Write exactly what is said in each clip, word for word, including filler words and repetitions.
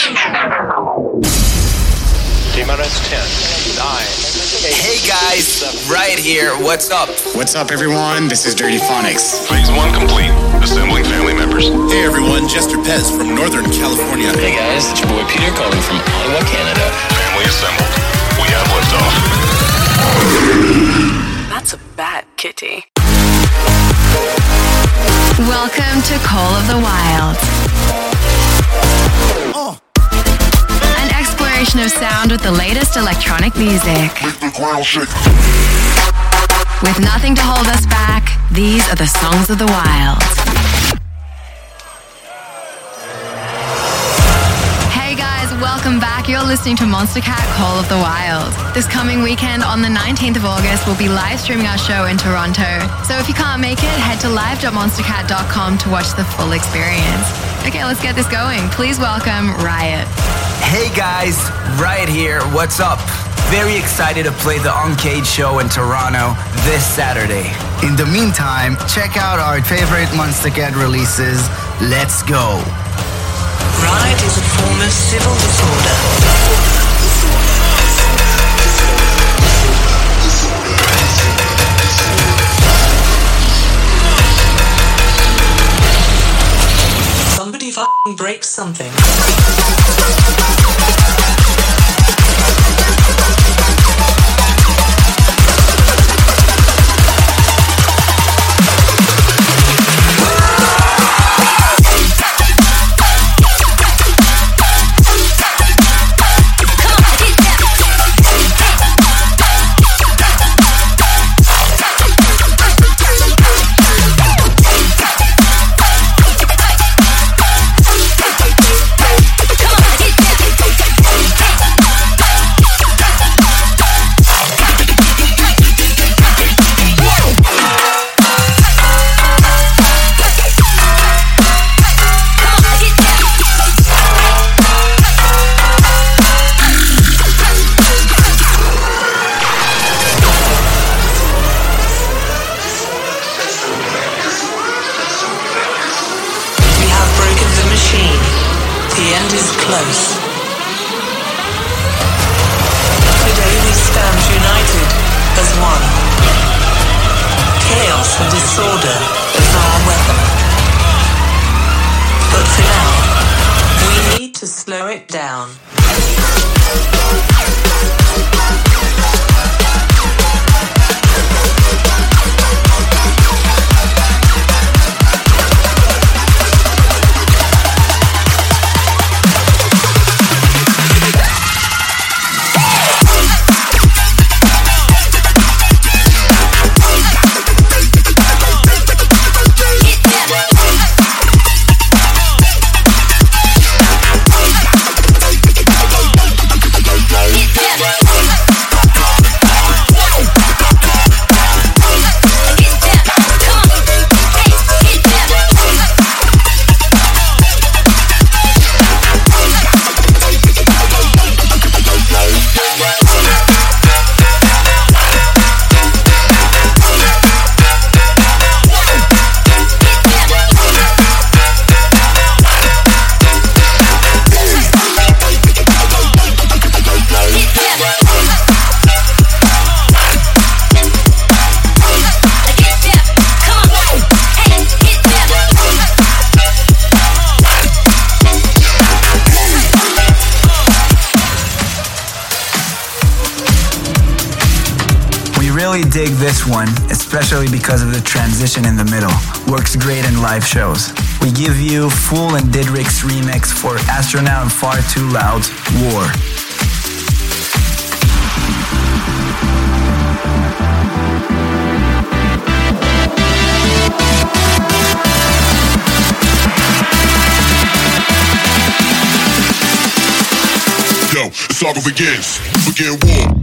T-minus ten, nine, eight, hey guys, seven, right here, what's up? What's up everyone, this is Dirty Phonics. Phase one complete, assembling family members. Hey everyone, Jester Pez from Northern California. Hey guys, it's your boy Peter calling from Ottawa, Canada. Family assembled, we have liftoff. That's a bad kitty. Welcome to Call of the Wild. Oh. An exploration of sound with the latest electronic music. Make the ground shake. With nothing to hold us back, these are the songs of the wild. Hey guys, welcome back. You're listening to Monster Cat Call of the Wild. This coming weekend on the nineteenth of August, we'll be live streaming our show in Toronto. So if you can't make it, head to live dot monster cat dot com to watch the full experience. Okay, let's get this going. Please welcome Riot. Hey guys, right here, what's up? Very excited to play the Uncaged show in Toronto this Saturday. In the meantime, check out our favorite Monster Cat releases. Let's go. Riot is a form of civil disorder. Somebody fucking break something. Slow it down. Dig this one, especially because of the transition in the middle. Works great in live shows. We give you Fool and Didrik's remix for Astronaut and Far Too Loud's War. Yo, the saga begins. Begin war.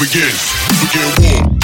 begins. Begin war.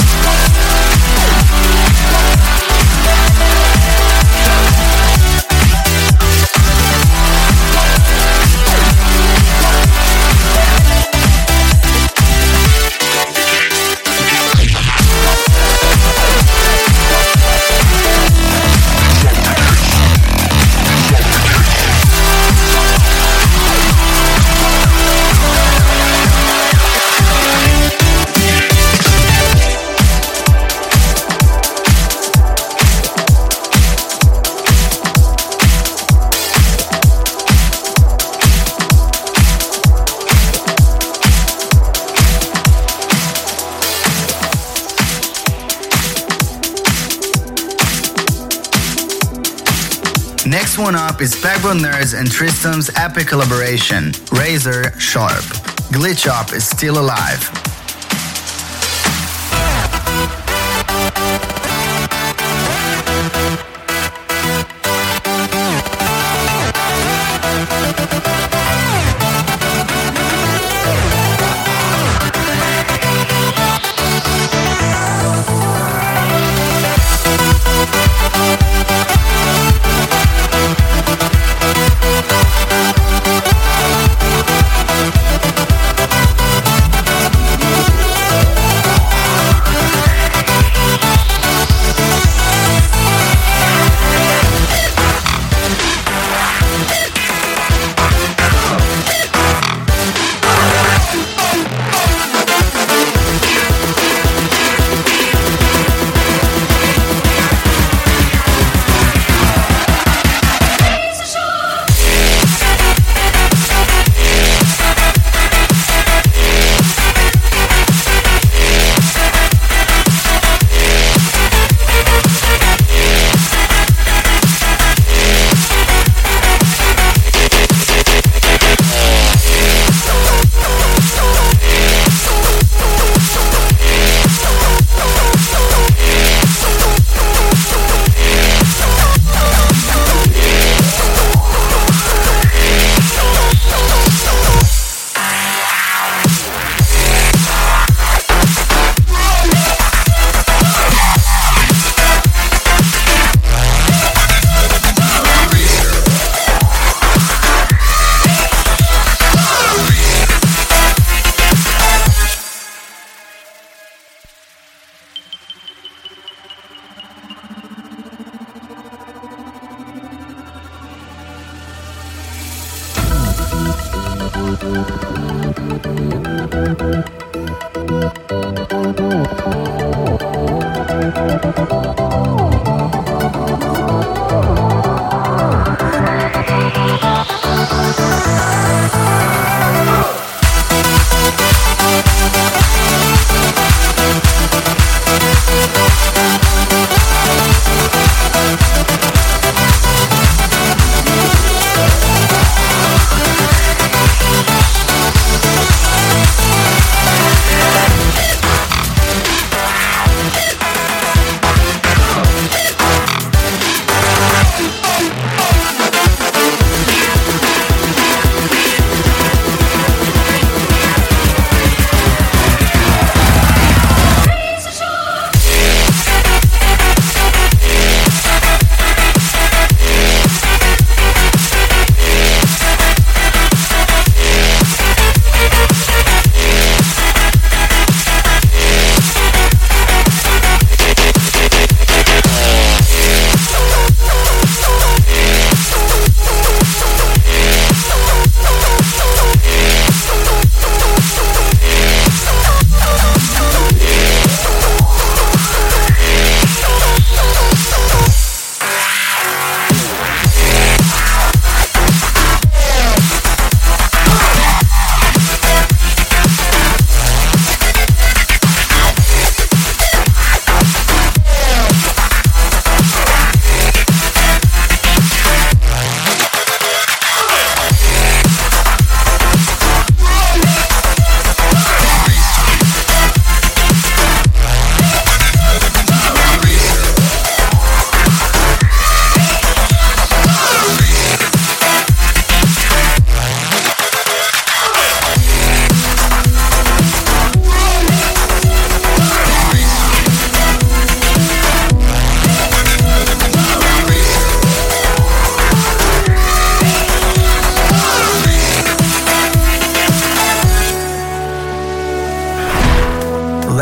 Next one up is Backbone Nerds and Tristam's epic collaboration, Razor Sharp. Glitch Up is still alive.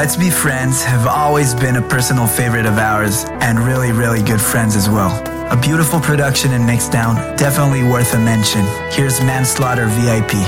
Let's Be Friends have always been a personal favorite of ours, and really, really good friends as well. A beautiful production and mixdown, definitely worth a mention. Here's Manslaughter V I P.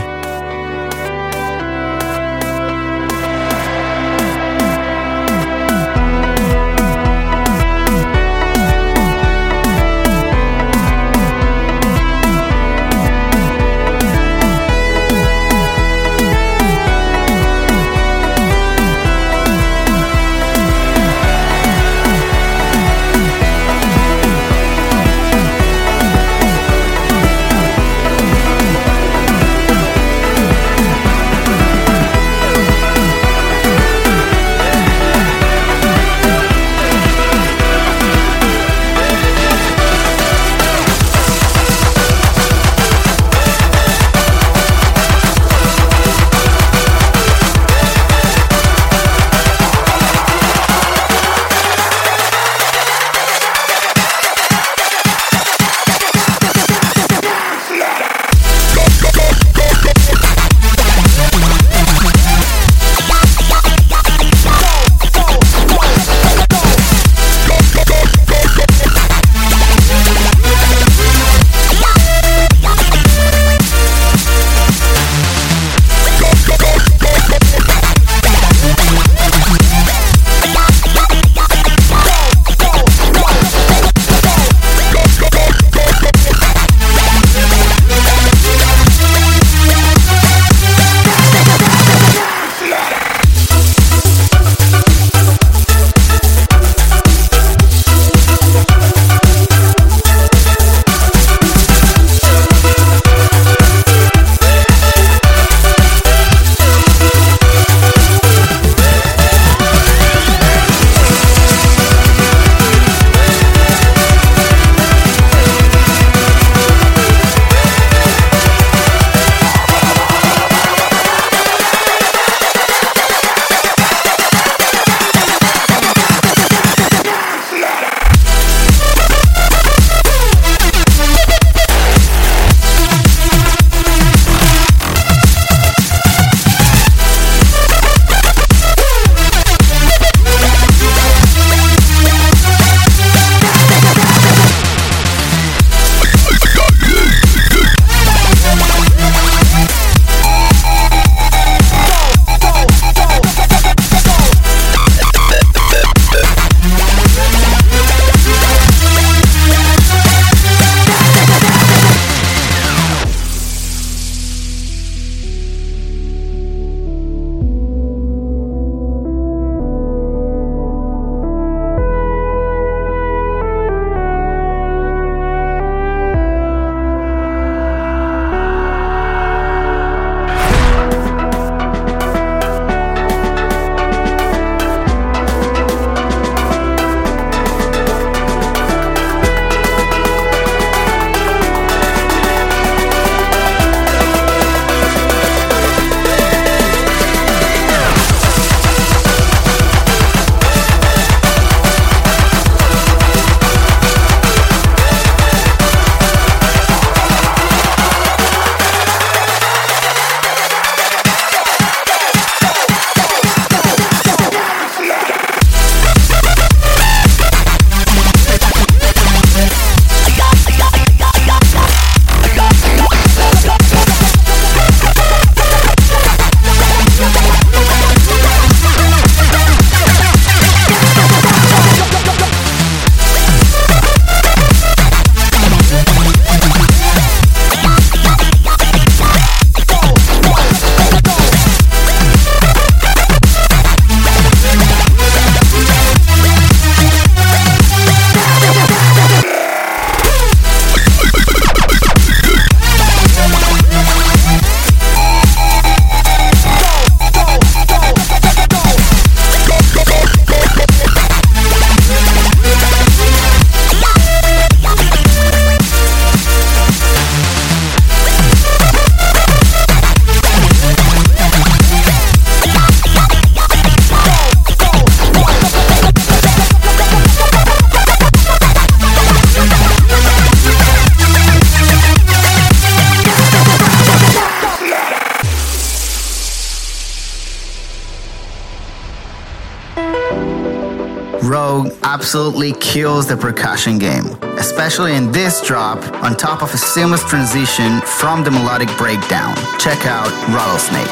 absolutely kills the percussion game, especially in this drop on top of a seamless transition from the melodic breakdown. Check out Rattlesnake.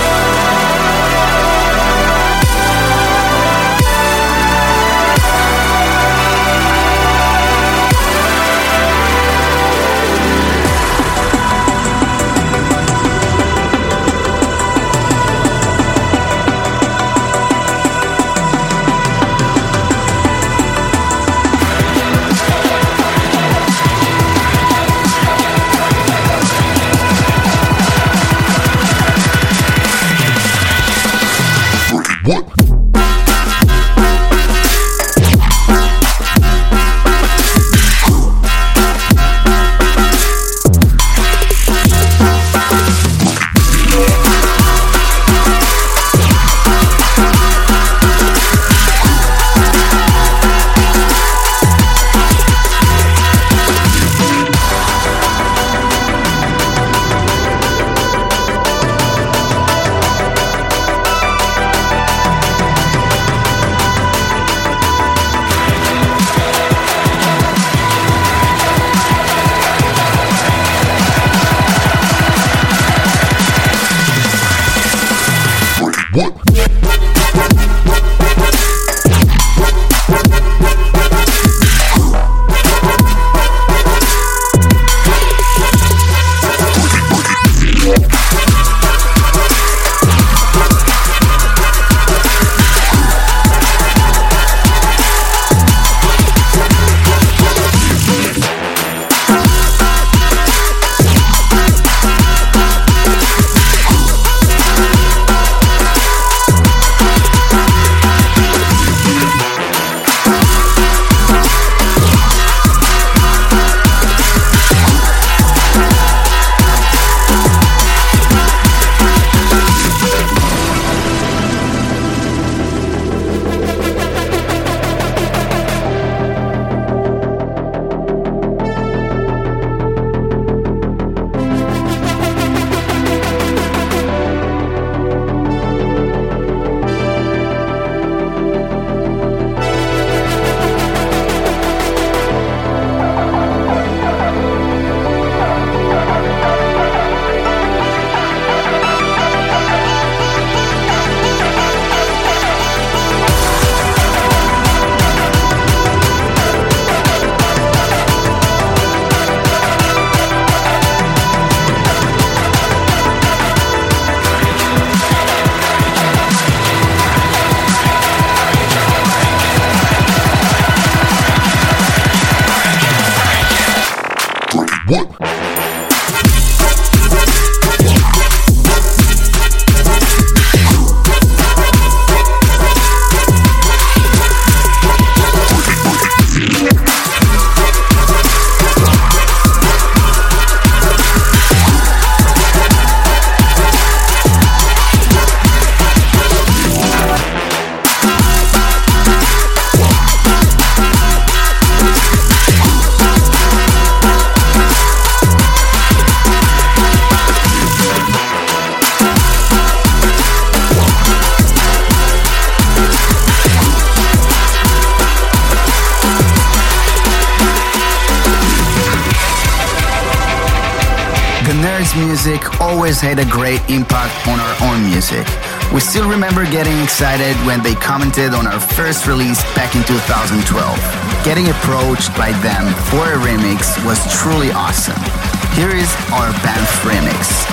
Music always had a great impact on our own music. We still remember getting excited when they commented on our first release back in two thousand twelve. Getting approached by them for a remix was truly awesome. Here is our Banff remix.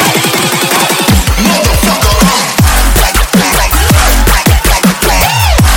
Motherfucker,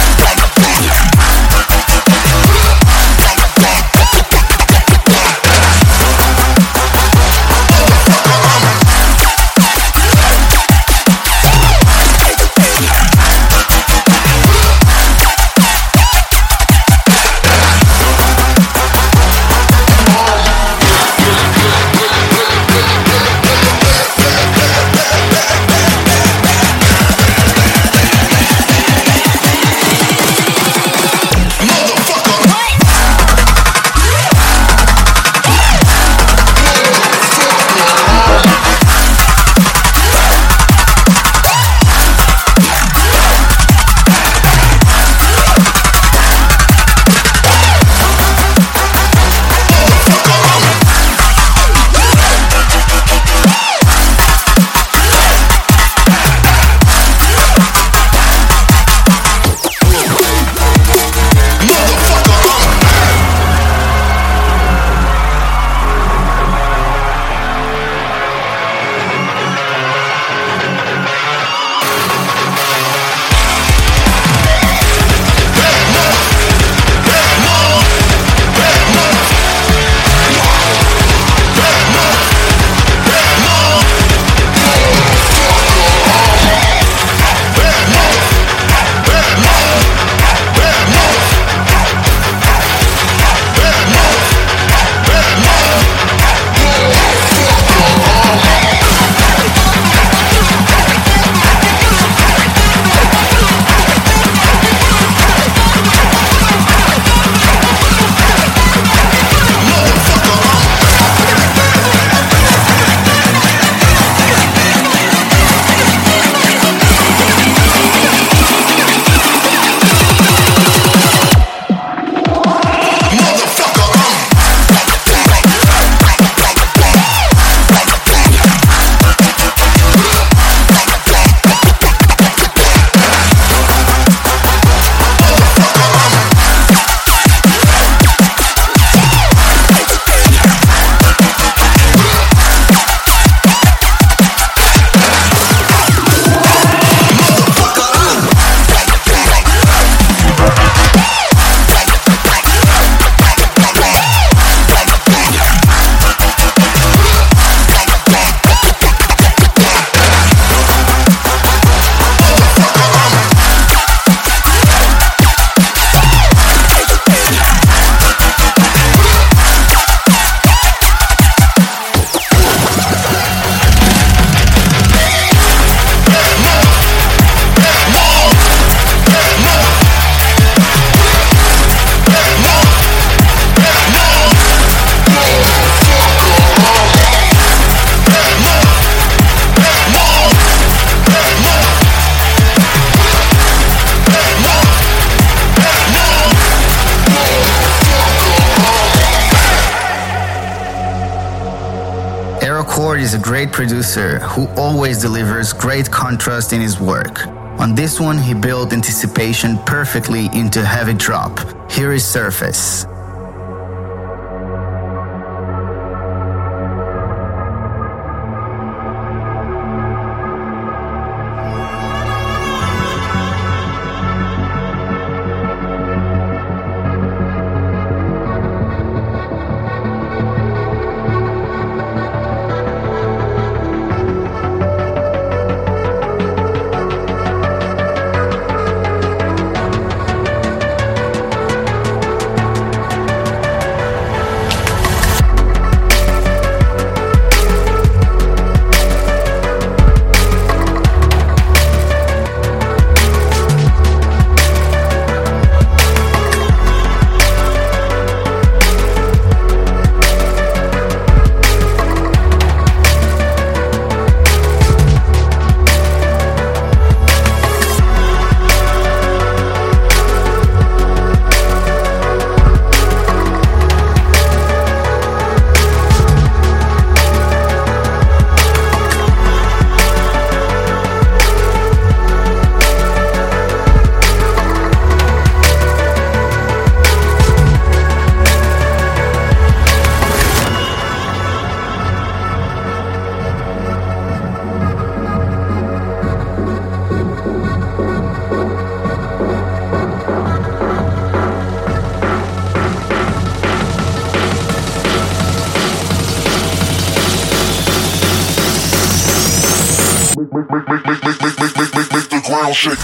great producer who always delivers great contrast in his work. On this one, he built anticipation perfectly into heavy drop. Here is Surface. Shake.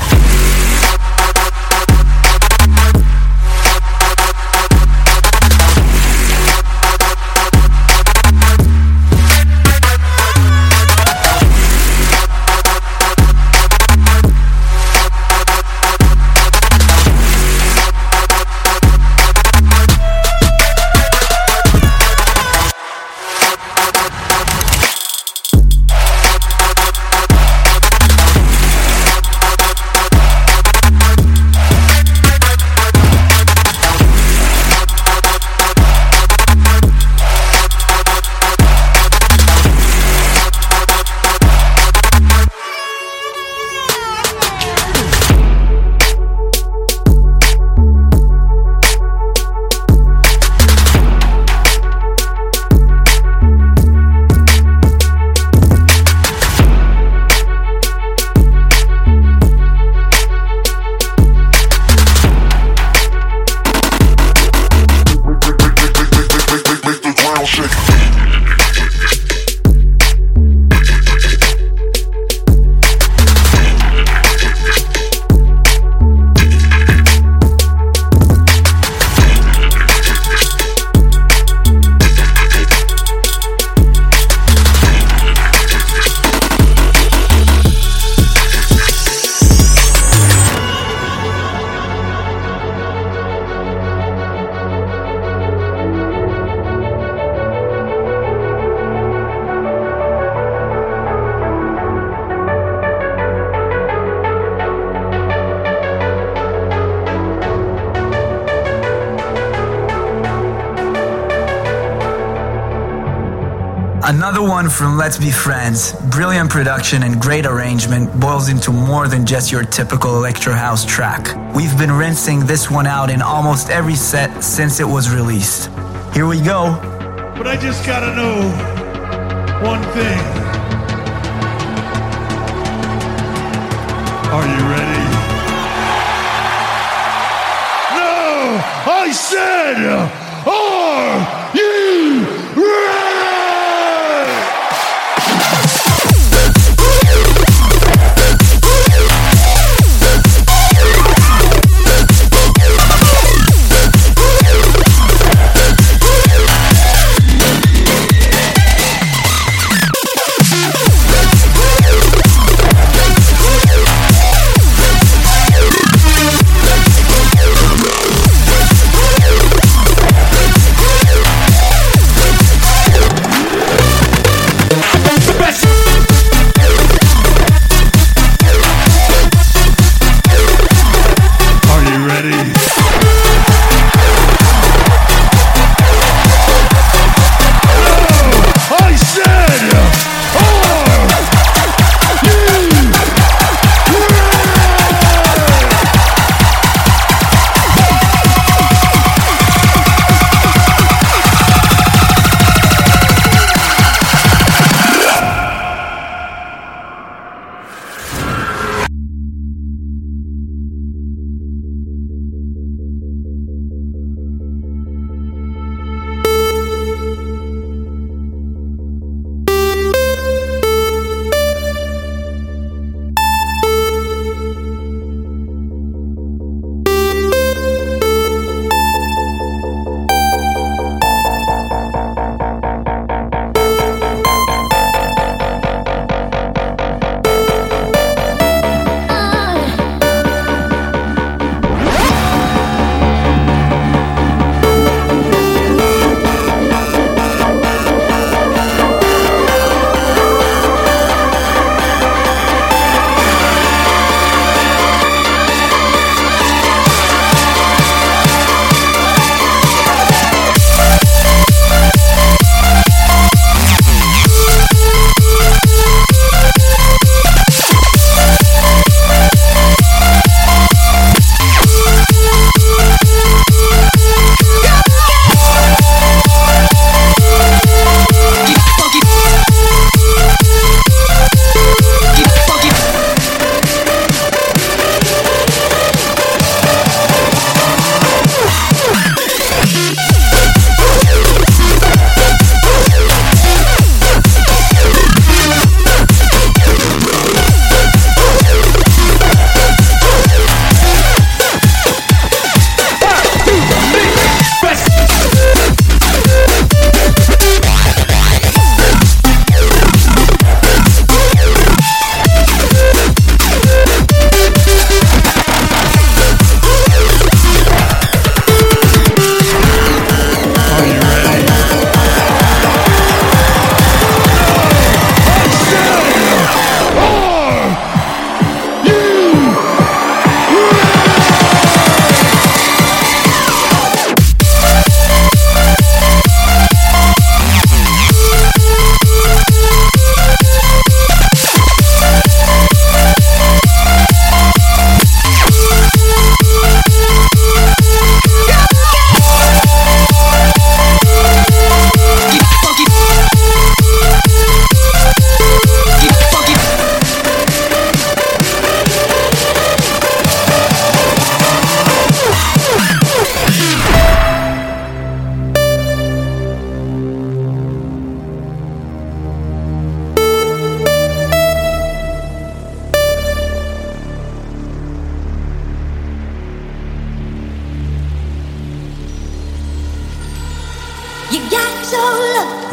Another one from Let's Be Friends. Brilliant production and great arrangement boils into more than just your typical electro house track. We've been rinsing this one out in almost every set since it was released. Here we go. But I just gotta know one thing. Are you ready? No! I said, are you ready?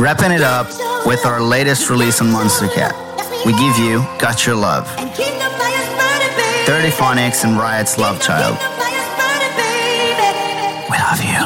Wrapping it up with our latest release on Monstercat. We give you Got Your Love. Dirty Phonics and Riot's Love Child. We love you.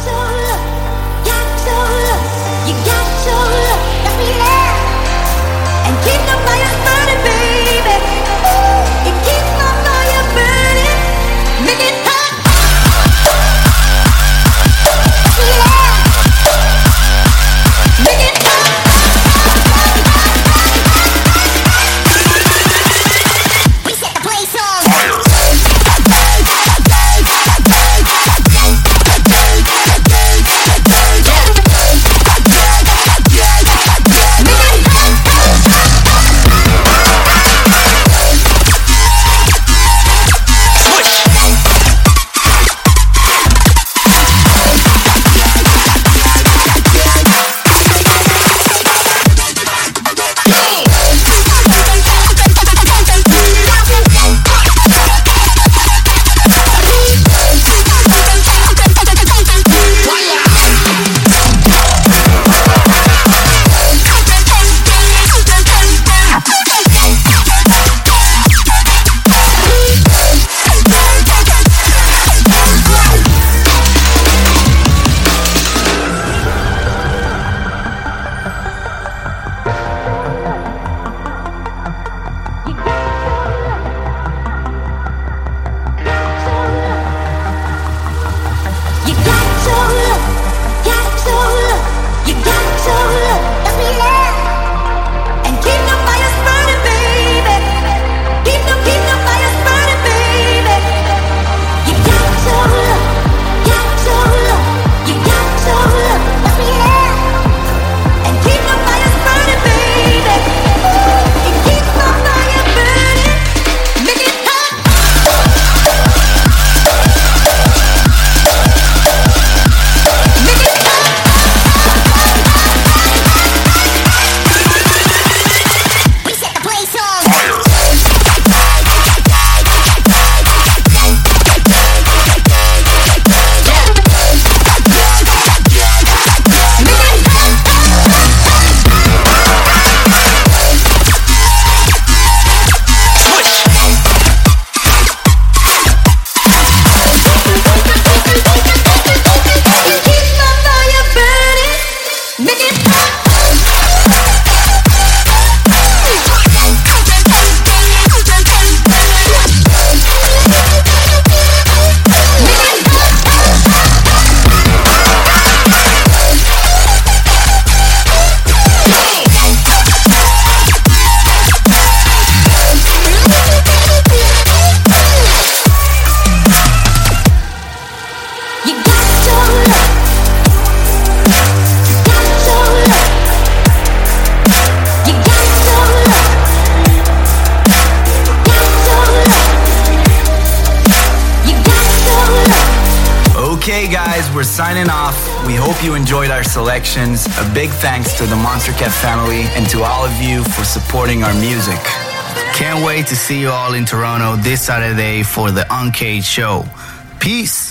We're signing off. We hope you enjoyed our selections. A big thanks to the Monstercat family and to all of you for supporting our music. Can't wait to see you all in Toronto this Saturday for the Uncaged show. Peace.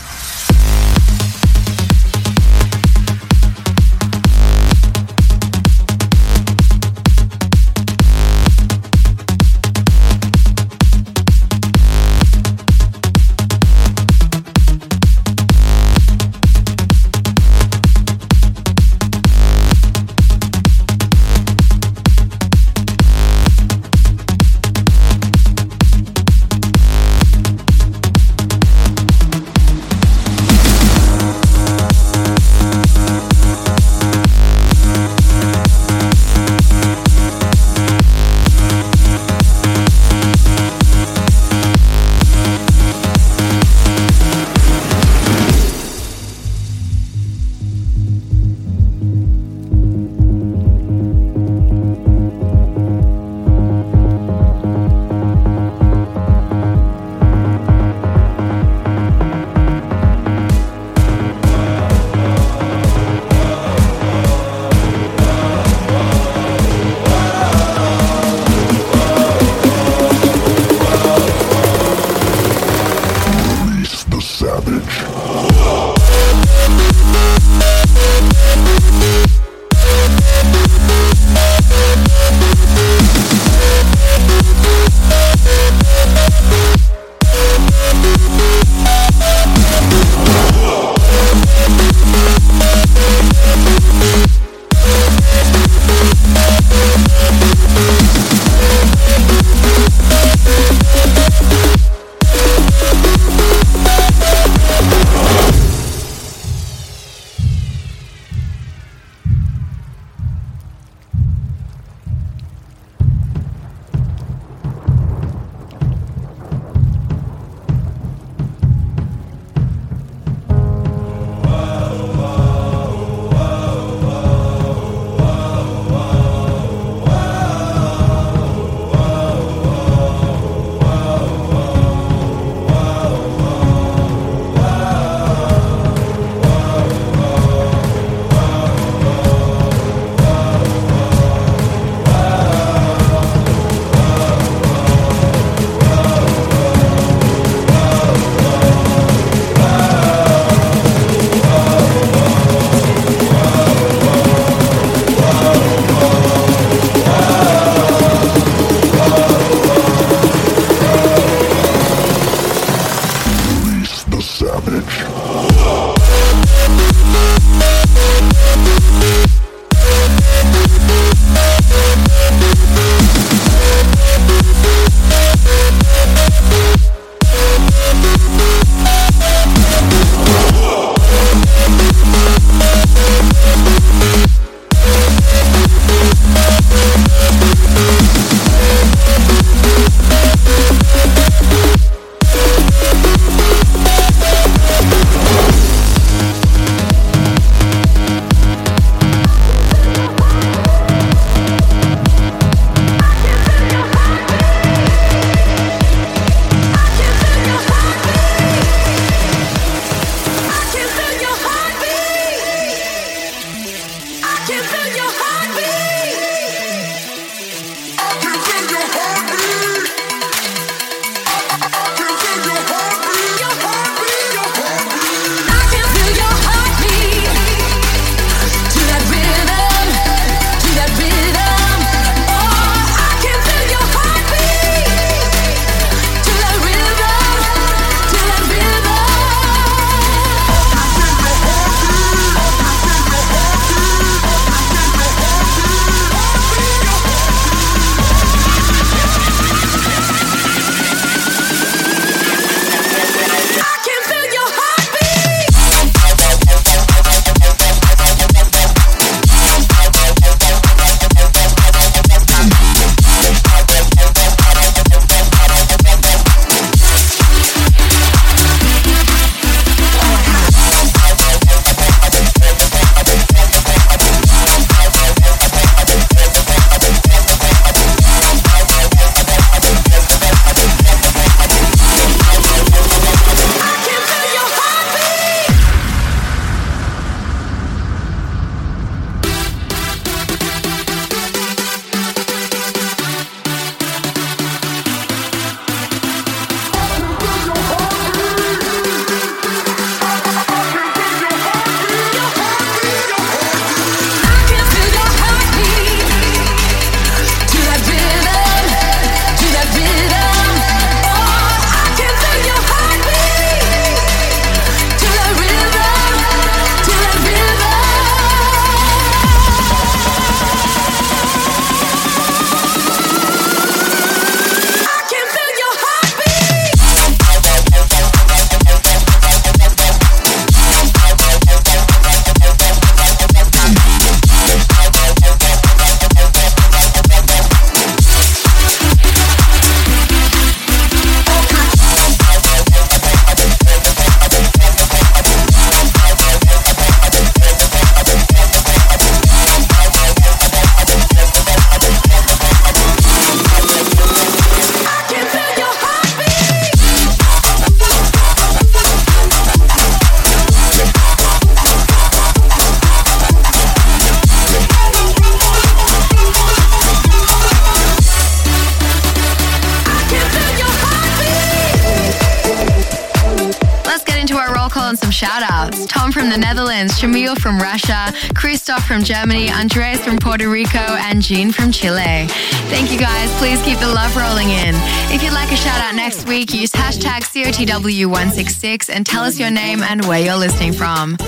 shout-outs. Tom from the Netherlands, Shamil from Russia, Christoph from Germany, Andres from Puerto Rico, and Jean from Chile. Thank you guys. Please keep the love rolling in. If you'd like a shout-out next week, use hashtag C O T W one six six and tell us your name and where you're listening from.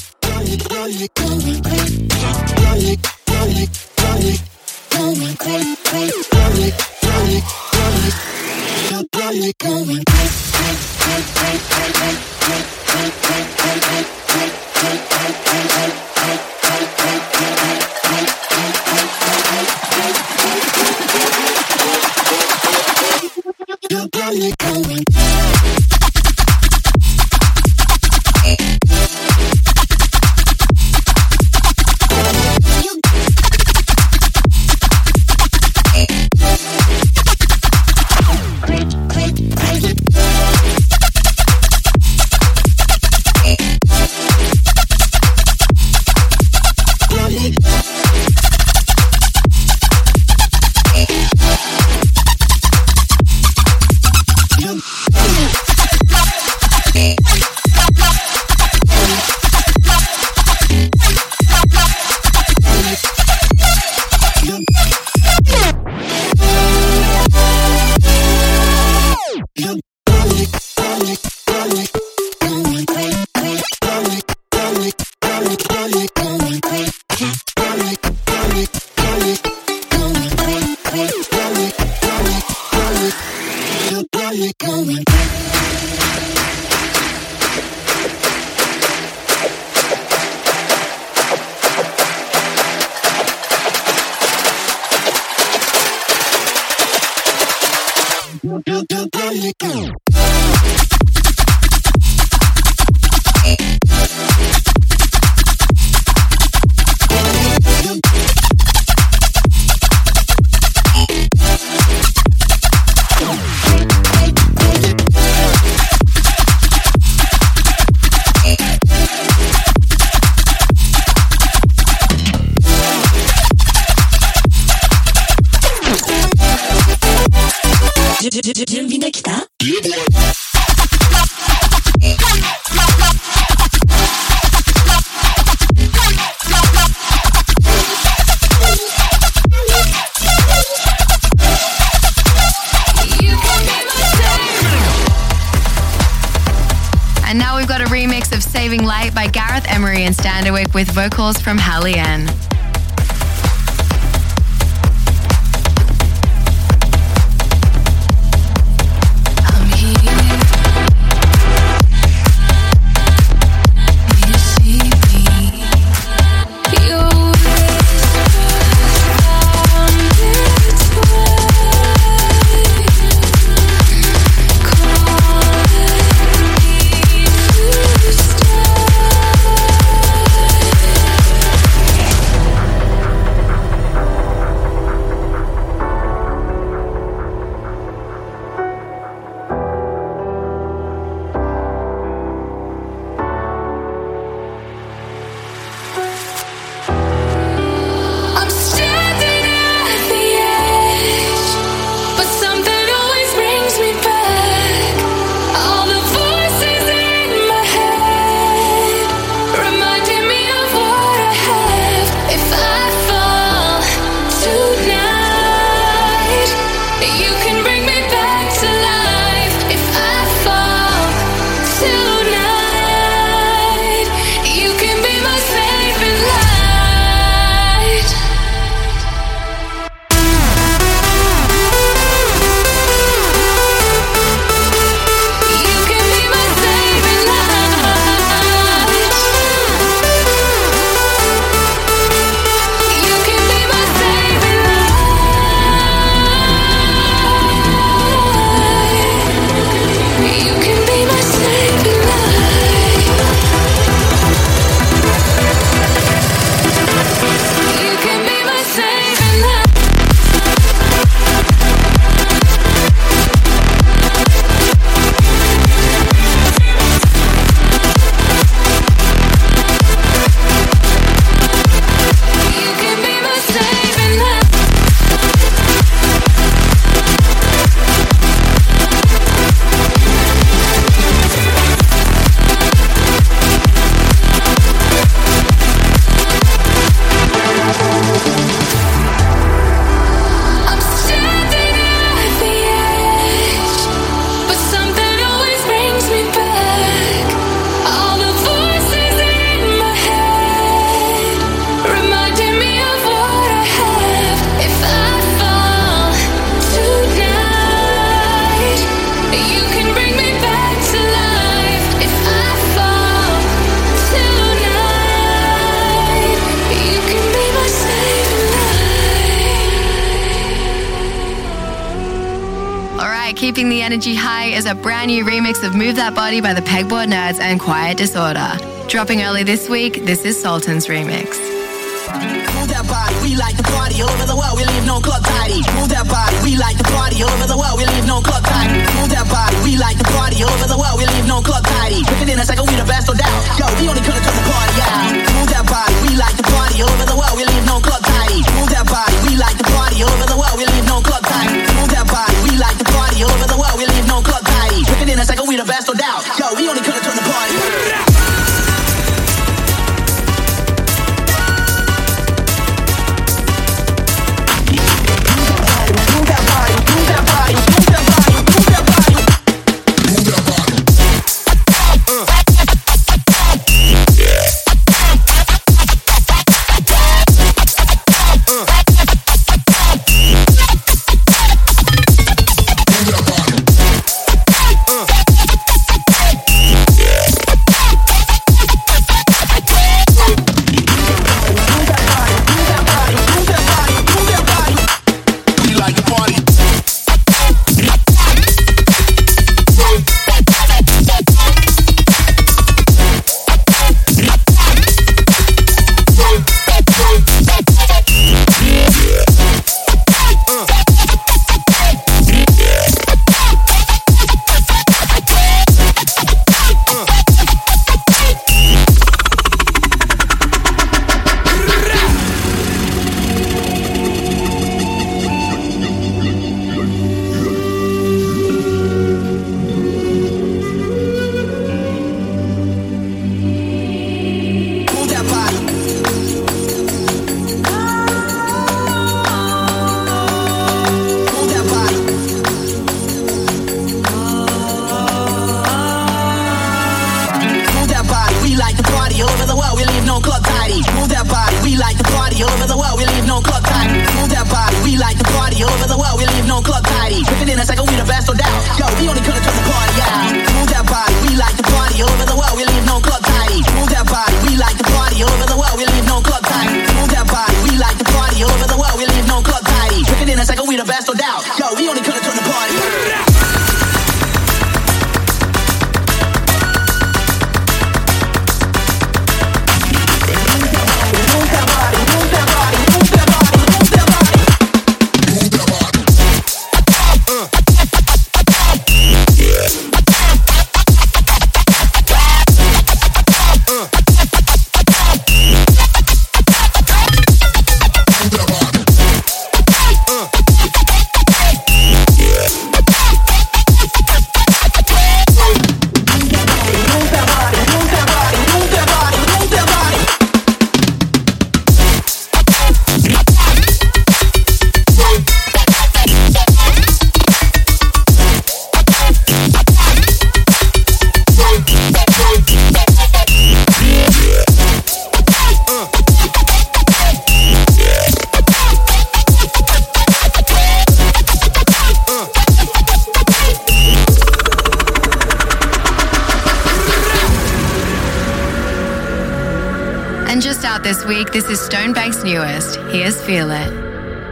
And now we've got a remix of Saving Light by Gareth Emery and Standerwick with vocals from Hallie Ann. Alright, keeping the energy high is a brand new remix of Move That Body by the Pegboard Nerds and Quiet Disorder. Dropping early this week, this is Sultan's remix. Move that body, we like to party over the world, we leave no club tidy. Move that body, we like to party over the world, we leave no club tidy. Move that body, we like to party over the world, we leave no club tidy. Pick it in a second, we the best, no doubt. Yo, we only could've took the party out. Move that body, we like to party over the world, we leave no club tidy. Move that body, we like to party over the world, we leave no club tidy. Move that body, we like to party over the world, we leave no club tidy. Pick it in a second, we the best, no doubt. Yo, we only could've took the party out. This week, this is Stonebank's newest. Here's Feel It.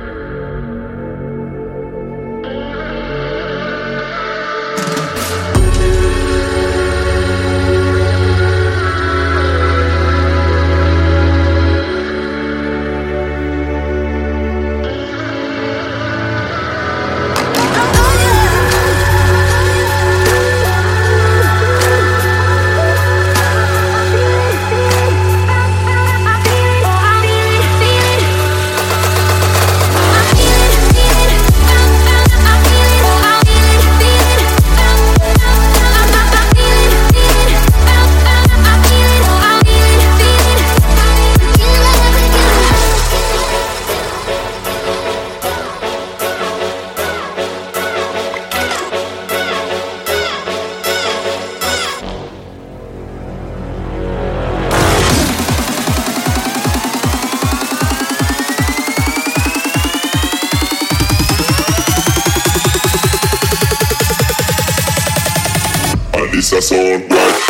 That's all right.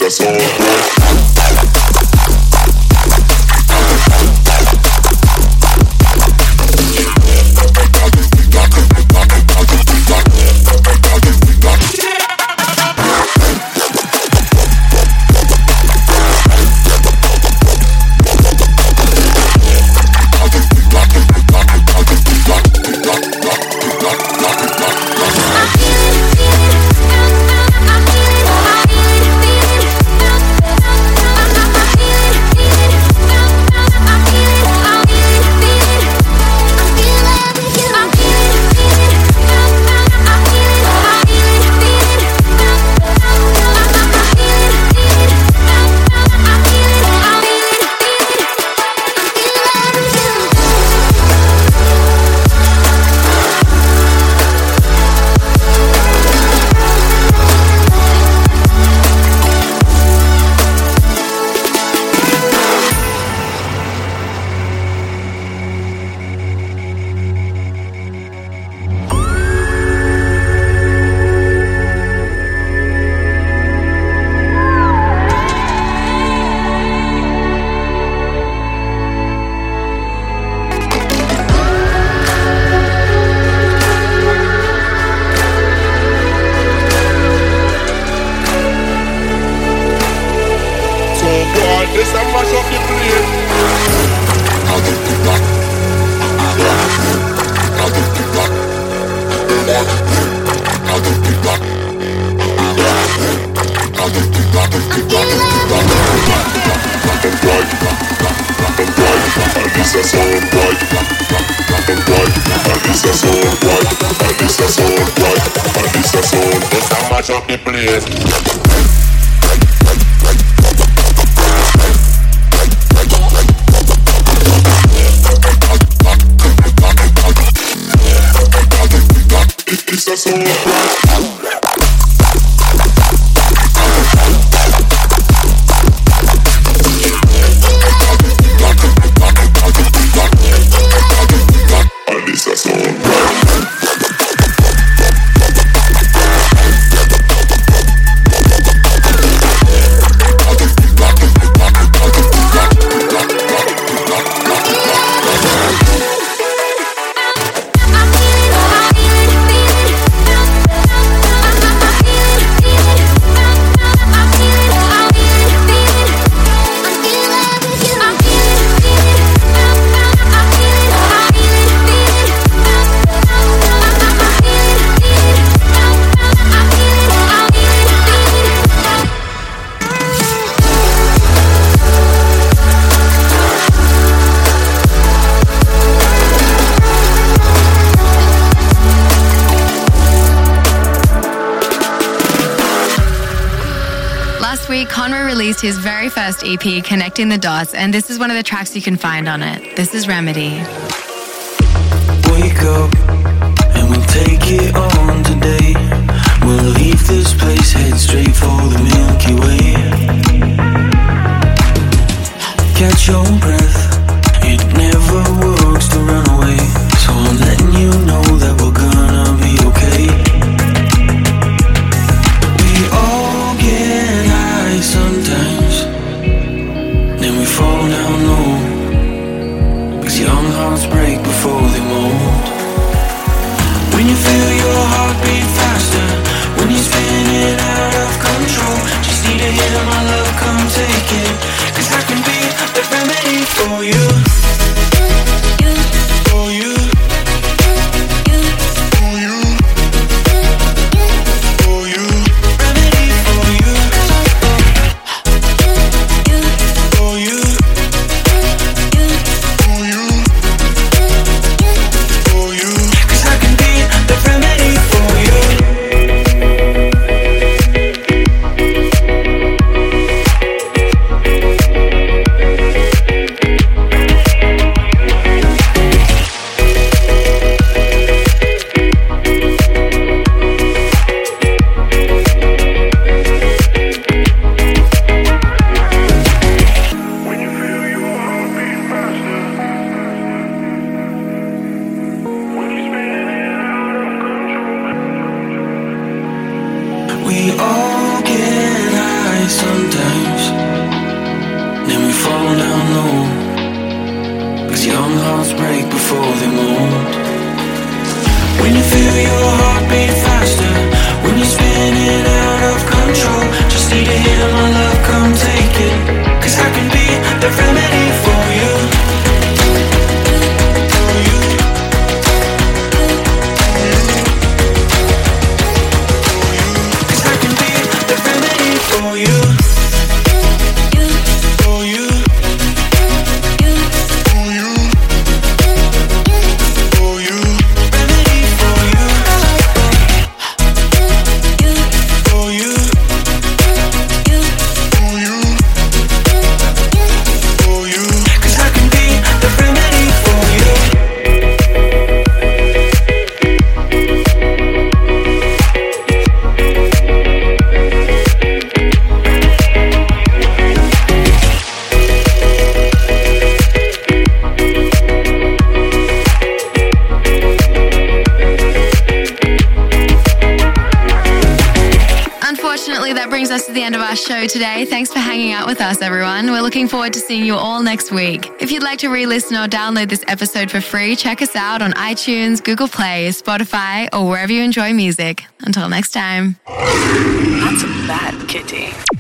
that's alright. His very first E P, Connecting the Dots, and this is one of the tracks you can find on it. This is Remedy. Wake up and we'll take it on today. We'll leave this place, head straight for the Milky Way. Catch your breath, it never works to run away. So I'm letting you know that we're gonna be okay. We all get high sometimes, then we fall down low, cause young hearts break before they mold. When you feel your heart beat faster, when you're spinning out of control, just need a hit of my love, come take it, cause I can be the remedy. young hearts break before they mold. When you feel your heart beat faster, when you're spinning out of control, just need to hear my love, come take it. Cause I can be the remedy for you. Cause I can be the remedy for you. For you. For you. For you. Remedy for you. For you. For you. For you. Cause I can be the remedy for you. Unfortunately, that brings us to the end of our show today. Thanks for hanging out with us, everyone. We're looking forward to seeing you all next week. If you'd like to re-listen or download this episode for free, check us out on iTunes, Google Play, Spotify, or wherever you enjoy music. Until next time. That's a bad kitty.